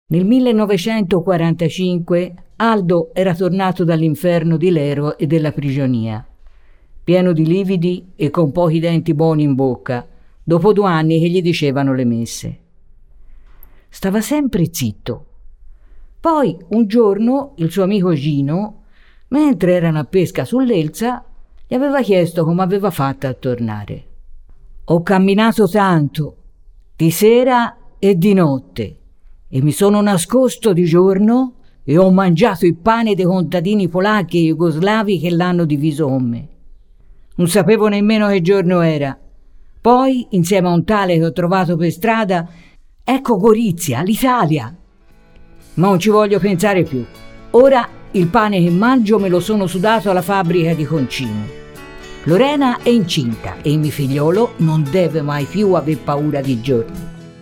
Nel 1945 Aldo era tornato dall'inferno di Lero e della prigionia, pieno di lividi e con pochi denti buoni in bocca, dopo 2 anni che gli dicevano le messe. Stava sempre zitto. Poi un giorno il suo amico Gino, mentre erano a pesca sull'Elsa, gli aveva chiesto come aveva fatto a tornare. «Ho camminato tanto, di sera e di notte, e mi sono nascosto di giorno e ho mangiato il pane dei contadini polacchi e jugoslavi che l'hanno diviso con me. Non sapevo nemmeno che giorno era. Poi, insieme a un tale che ho trovato per strada, ecco Gorizia, l'Italia. Ma non ci voglio pensare più. Ora il pane che mangio me lo sono sudato alla fabbrica di concimi. Lorena è incinta e il mio figliolo non deve mai più aver paura di giorni».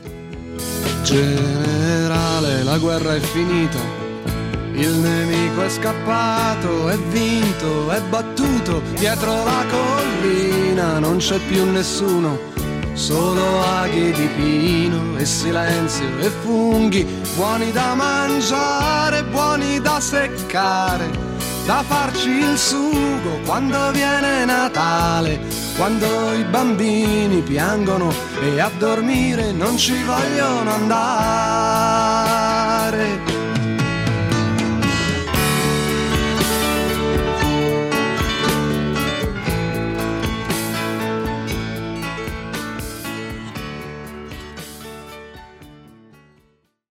Generale, la guerra è finita, il nemico è scappato, è vinto, è battuto, dietro la collina non c'è più nessuno, solo aghi di pino e silenzio e funghi, buoni da mangiare, buoni da seccare, da farci il sugo quando viene Natale, quando i bambini piangono e a dormire non ci vogliono andare.